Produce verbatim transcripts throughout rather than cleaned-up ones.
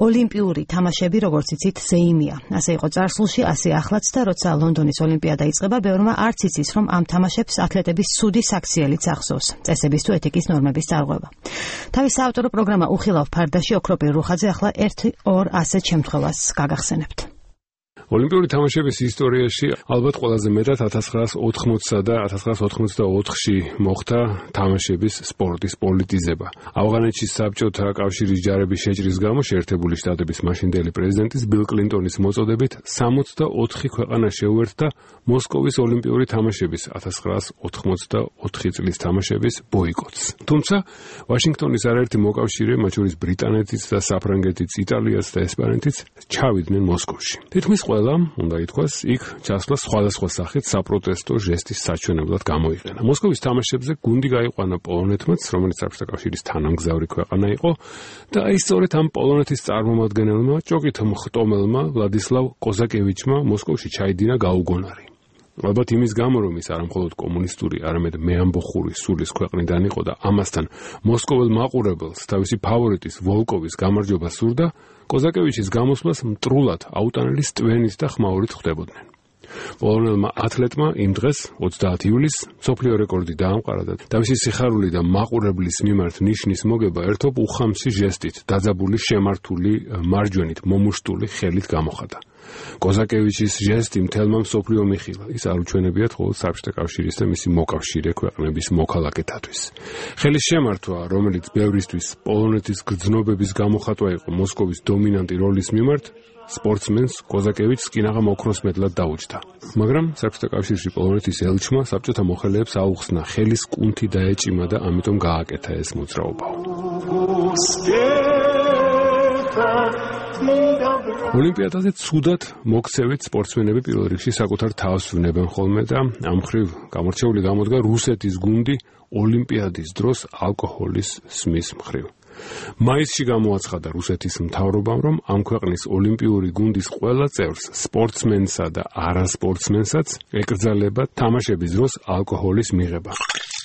ოლიმპიური თამაშები, როგორც იცით, ზეიმია. ასე იყო წარსულში, ასე ახლაც და როცა ლონდონის ოლიმპიადა იწყება, ბევრმა არც იცის, რომ ამ თამაშებს ათლეტების ცუდი საქციელიც ახსოვს. წესების თუ ეთიკის ნორმების წარღვევა. თავის საავტორო პროგრამა უხილავ ფარდაში ოქროპირ რუხაძე ახლა ერთი ორ ასეთ შემთხვევას გაგახსენებთ. ოლიმპიური თამაშების ისტორიაში ალბათ ყველაზე მეტად ათას ცხრაას ოთხმოცსა და ათას ცხრაას ოთხმოცდაოთხში მოხდა თამაშების სპორტის პოლიტიზება. ავღანეთში საბჭოთა კავშირის ჯარების შეჭრის გამო შეერთებული შტატების მაშინდელი პრეზიდენტის ბილ კლინტონის მოწოდებით სამოცდაოთხი ქვეყანა შეუერთდა მოსკოვის ოლიმპიური თამაშების ათას ცხრაას ოთხმოცდაოთხი წლის თამაშების ბოიკოტს. თუმცა ვაშინგტონის არაერთი მოკავშირე, მათ შორის ბრიტანეთიც და საფრანგეთიც, იტალიაც და ესპანეთიც ჩავიდნენ მოსკოვში. თითქმის ყველა, უნდა ითქვას, იქ ჩასვლა სხვადასხვა სახით საპროტესტო ჟესტის საჩვენებლად გამოიყენა. მოსკოვის თამაშებზე გუნდი გაიყვანა პოლონეთმაც, რომელიც საბჭოთა კავშირის თანამგზავრი ქვეყანა იყო, და აი სწორედ ამ პოლონეთის წარმომადგენელმა, ჭოკით მხტომელმა ვლადისლავ კოზაკევიჩმა მოსკოვში ჩაიდინა გაუგონარი. ალბათ იმის გამო, რომ ის არამხოლოდ კომუნისტური, არამედ მეამბოხური სულის ქვეყნიდან იყო და ამასთან მოსკოველ მაყურებელს თავისი ფავორიტის ვოლკოვის გამარჯვება სურდა, კოზაკევიჩის გამოსვლას მტრულად აუტანელი სტვენით და ხმაურით ხვდებოდნენ. პოლონელმა ათლეტმა იმ დღეს, ოცდაათი ივლისს, მსოფლიო რეკორდი დაამყარა და თავისი სიხარული და მაყურებლის მიმართ ნიშნის მოგება ერთობ უხამსი ჟესტით, დაძაბული შემართული მარჯვენით მომუშტული ხელით გამოხატა. კოზაკევიჩის ჟესტი მთელმა მსოფლიო მიხილა. ის არ უჩვენებიათ მხოლოდ საბჭოთა კავშირის და მისი მოკავშირე ქვეყნების მოქალაქეთათვის. ხელის შემართვა, რომელიც ბევრისთვის პოლონეთის გრძნობების გამოხატვა იყო მოსკოვის დომინანტი როლის მიმართ, სპორტსმენს კოზაკევიჩს კინაღამ ოქროს მედლად დაუჯდა. მაგრამ საბჭოთა კავშირში პოლონეთის ელჩმა საბჭოთა მოხელეებს აუხსნა ხელის კუნთი დაეჭიმა და ამიტომ გააკეთა ეს მოძრაობა. ოლიმპიადაზე ცუდად მოქცევით სპორტსმენები პირველ რიგში საკუთარ თავს ვნებენ ხოლმე და ამ მხრივ გამორჩეული გამოდგა რუსეთის გუნდი ოლიმპიადის დროს ალკოჰოლის სმის მხრივ. მაისში გამოაცხადა რუსეთის მთავრობამ, რომ ამ ქვეყნის ოლიმპიური გუნდის ყველა წევრს, სპორტსმენსა და არასპორტსმენსაც ეკრძალება თამაშების დროს ალკოჰოლის მიღება.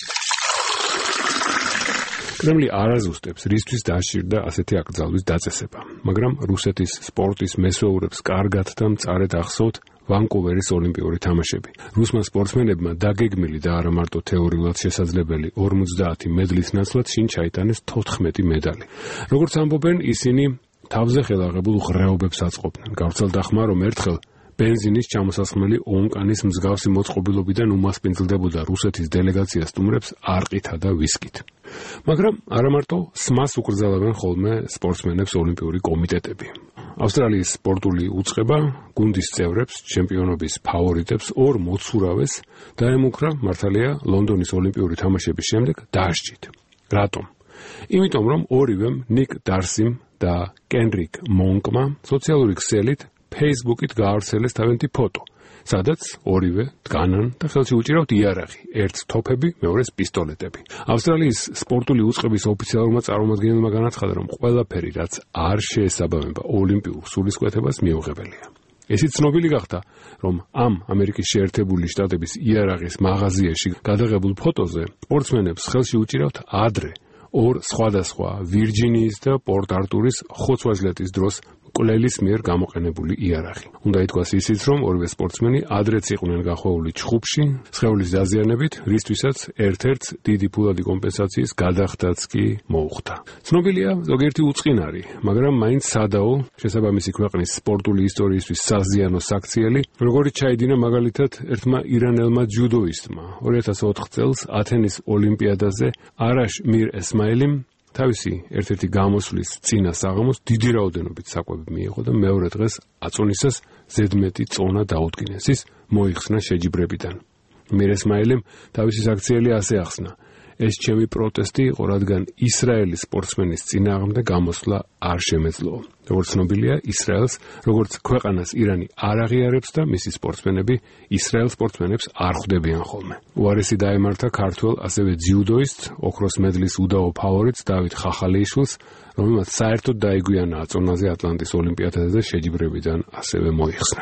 კრემლი არ აზუსტებს, რისთვის დაშირდა ასეთი აკრძალვის დაწესება, მაგრამ რუსეთის სპორტის მესვეურებს კარგად და მწარედ ახსოვთ ვანკუვერის ოლიმპიური თამაშები. რუსმა სპორტსმენებმა დაგეგმილი და არა მარტო თეორიულად შესაძლებელი ორმოცდაათი მედლის ნაცვლად შინ ჩაიტანეს თოთხმეტი მედალი. როგორც ამბობენ, ისინი თავზე ხელაღებულ ღრეობებს აწყობდნენ. გავრცელდა ხმა, რომ ერთხელ ბენზინის ჩამოსასხმელი ონკანის მსგავსი მოწყობილობიდან უმასპინძლდებოდა რუსეთის დელეგაცია სტუმრებს არყითა და ვისკით. მაგრამ არა მარტო სმას უკრძალებენ ხოლმე სპორტსმენებს ოლიმპიური კომიტეტები. ავსტრალიის სპორტული უწყება გუნდის წევრებს, ჩემპიონობის ფავორიტებს ორ მოცურავეს დაემუქრა მართალია ლონდონის ოლიმპიური თამაშების შემდეგ დასჯით. რატომ? იმიტომ, რომ ორივემ ნიკ დარსიმ და კენრიკ მონკმა სოციალური ქსელით Facebook-ით გაავრცელეს თავიანთი ფოტო, სადაც ორივე დგანან და ხელში უჭირავთ იარაღი, ერთს თოფები, მეორეს პისტოლეტები. ავსტრალიის სპორტული უწყების ოფიციალურმა წარმომადგენელმა განაცხადა, რომ ყველაფერი, რაც არ შეესაბამება ოლიმპიურ სულისკვეთებას, მიუღებელია. ესიც ცნობილი გახდა, რომ ამ ამერიკის შეერთებული შტატების იარაღის მაღაზიაში გადაღებულ ფოტოზე სპორტსმენებს ხელში უჭირავთ ადრე ორ სხვადასხვა ვირჯინიის და პორტ არტურის ხოცვაჟლეტის დროს მკვლელის მიერ გამოყენებული იარაღი. უნდა ითქვას ისიც, რომ ორივე სპორტსმენი ადრეც იყვნენ გახვეული ჩხუბში, სხეულის დაზიანებით, რისთვისაც ერთ-ერთს დიდი ფულადი კომპენსაციის გადახდაც კი მოუხდა. ცნობილია ზოგიერთი უწყინარი, მაგრამ მაინც სადაო, შესაბამისი ქვეყნის სპორტული ისტორიისთვის საზიანო საქციელი, როგორიც ჩაიდინა მაგალითად ერთმა ირანელმა ჯუდოისტმა ორი ათას ოთხ წელს ათენის ოლიმპიადაზე არაშ მირ ესმაილიმ თავისი ერთ-ერთი გამოსვლის წინა საღამოს დიდი რაოდენობით საკვები მიიღო და მეორე დღეს აწონისას ზედმეტი წონა დაუდგინეს. ის მოიხსნა შეჯიბრებიდან. მირ ესმაილიმ თავისი საქციელი ასე ახსნა: ეს ჩემი პროტესტი იყო, რადგან ისრაელის სპორტსმენის წინააღმდეგ გამოსვლა არ შემეძლოო. როგორც ცნობილია, ისრაელს, როგორც ქვეყანას ირანი არ აღიარებს და მისი სპორტსმენები ისრაელ სპორტსმენებს არ ხვდებიან ხოლმე. უარესი დაემართა ქართველ, ასევე ძიუდოისტ, ოქროს მედლის უდაო ფავორიტს დავით ხახალეიშვილს, რომელმაც საერთოდ დაიგვიანა აწონაზე ატლანტის ოლიმპიადაზე და შეჯიბრებიდან ასევე მოიხსნა.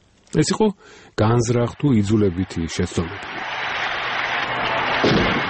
ეს იყო განზრახ თუ იძულებითი შეცდომები.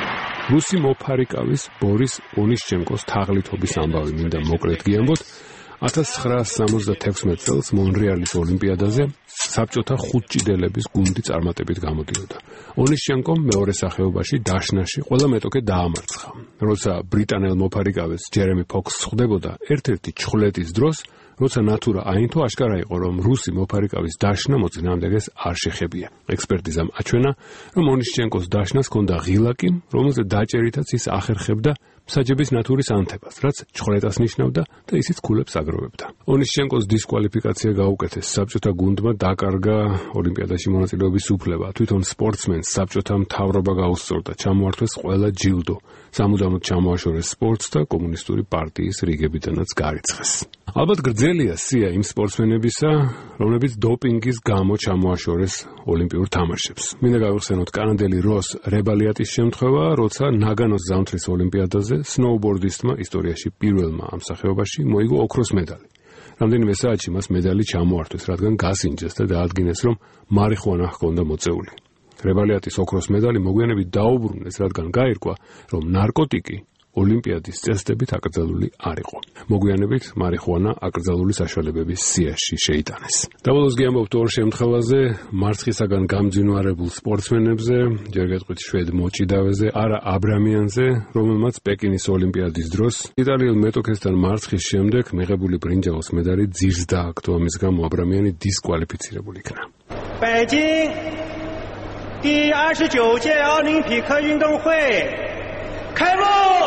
რუსი მოფარიკავის ბორის ონიშჩენკოს თაღლითობის ამბავი მინდა მოკლედ გიამბოთ. ათას ცხრაასი სამოცდათექვსმეტ წელს მონრეალის ოლიმპიადაზე საბჭოთა ხუთჭიდელების გუნდი წარმატებით გამოდიოდა. ონიშჩენკომ მეორე სახეობაში დაშნაში ყველა მეტოქე დაამარცხა. როცა ბრიტანელ მოფარიკავეს ჯერემი ფოქსს ხვდებოდა ერთ-ერთი ჩხვლეტის დროს, როცა ნატურა აინთო, აშკარა იყო, რომ რუსი მოფარიკავის დაშნა მოწინააღმდეგეს არ შეხებია. ექსპერტიზამ აჩვენა, რომ ონიშჩენკოს დაშნას ჰქონდა ღილაკი, რომელზე დაჭერითაც ის ახერხებდა მსაჯების ნატურის ანთებას, რაც ჩხვრეტას ნიშნავდა და ისიც ქულებს აგროვებდა. ონიშჩენკოს დისკვალიფიკაცია გაუკეთეს, საბჭოთა გუნდმა დაკარგა ოლიმპიადაში მონაწილეობის უფლება. თვითონ სპორტსმენს საბჭოთა მთავრობა გაუსწორდა, ჩამოართვეს ყველა ჯილდო, სამუდამოდ ჩამოაშორეს სპორტს და კომუნისტური პარტიის რიგებიდანაც გარიცხეს. ალბათ გრძელია სია იმ სპორტსმენებისა, რომლებიც დოპინგის გამო ჩამოაშორეს ოლიმპიურ თამაშებს. მინდა გავიხსენოთ კანადელი როს რებალიატის შემთხვევა, როცა ნაგანოს ზამთრის ოლიმპიადაზე სნოუბორდისტმა ისტორიაში პირველმა ამ სახეობაში მოიგო ოქროს მედალი. რამდენიმე საათში მას მედალი ჩამოართვეს, რადგან გასინჯეს და დაადგინეს, რომ მარიხუანა ჰქონდა მოწეული. რებალიატის ოქროს მედალი მოგვიანებით დაუბრუნეს, რადგან გაირკვა, რომ ნარკოტიკი ოლიმპიადის წესდებით აკრძალული არ იყო. მოგვიანებით მარიხუანა აკრძალული საშუალებების სიაში შეიტანეს. დაბოლოს გიამბობთ ორ შემთხვევაზე, მარცხისაგან გამძინვარებულ სპორტსმენებზე, ჯერ გეტყვით შვედ მოჭიდავეზე, არა აბრამიანზე, რომელმაც პეკინის ოლიმპიადის დროს იტალიელ მეტოქესთან მარცხის შემდეგ მიღებული ბრინჯაოს medali ძირს დააგდო, ამის გამო აბრამიანი დისკვალიფიცირებული იქნა. 北京第二十九届奥林匹克运动会开幕!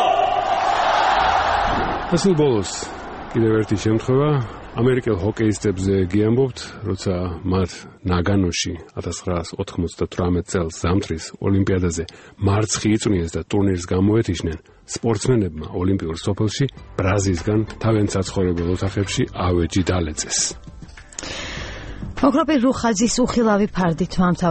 ასულ ბოლოს კიდევ ერთი შემთხვევა ამერიკელ ჰოკეისტებზე გიამბობთ, როცა მათ ნაგანოში ათას ცხრაასი ოთხმოცდათვრამეტ წელს ზამთრის ოლიმპიადაზე მარცხი იწვნიეს და ტურნირს გამოეთიშნენ, სპორტსმენებმა ოლიმპიურ სოფელში ბრაზისგან თავენ საცხოვრებელ ოთახებში ავეჯი დალეწეს. ოქროპირ რუხაძის უხილავი ფარდით